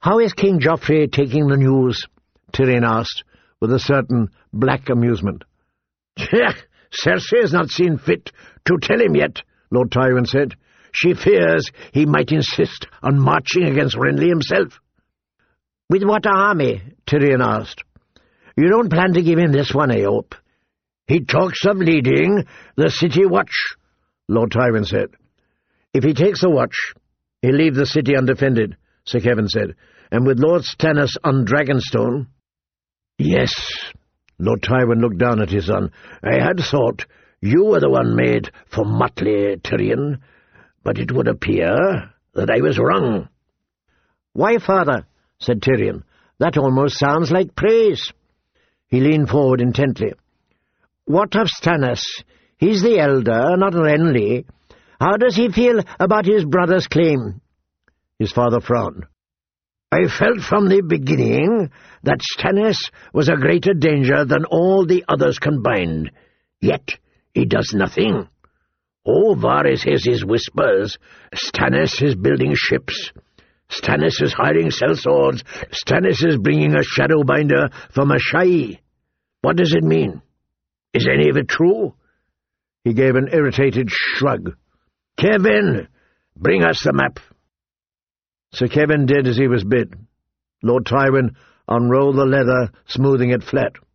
"How is King Joffrey taking the news?" Tyrion asked, with a certain black amusement. "Cersei has not seen fit to tell him yet," Lord Tywin said. "She fears he might insist on marching against Renly himself." "With what army?" Tyrion asked. "You don't plan to give him this one, I hope." "He talks of leading the City Watch," Lord Tywin said. "If he takes the watch, he'll leave the city undefended," Sir Kevan said, "and with Lord Stannis on Dragonstone—" "Yes," Lord Tywin looked down at his son. "I had thought you were the one made for motley, Tyrion, but it would appear that I was wrong." "Why, father," said Tyrion, "that almost sounds like praise." He leaned forward intently. "What of Stannis? He's the elder, not Renly. How does he feel about his brother's claim?" His father frowned. "I felt from the beginning that Stannis was a greater danger than all the others combined. Yet he does nothing. Oh, Varys has his whispers. Stannis is building ships. Stannis is hiring sellswords. Stannis is bringing a Shadowbinder from Asshai. What does it mean? Is any of it true?" He gave an irritated shrug. "Kevan, bring us the map." Sir Kevan did as he was bid. Lord Tywin unrolled the leather, smoothing it flat.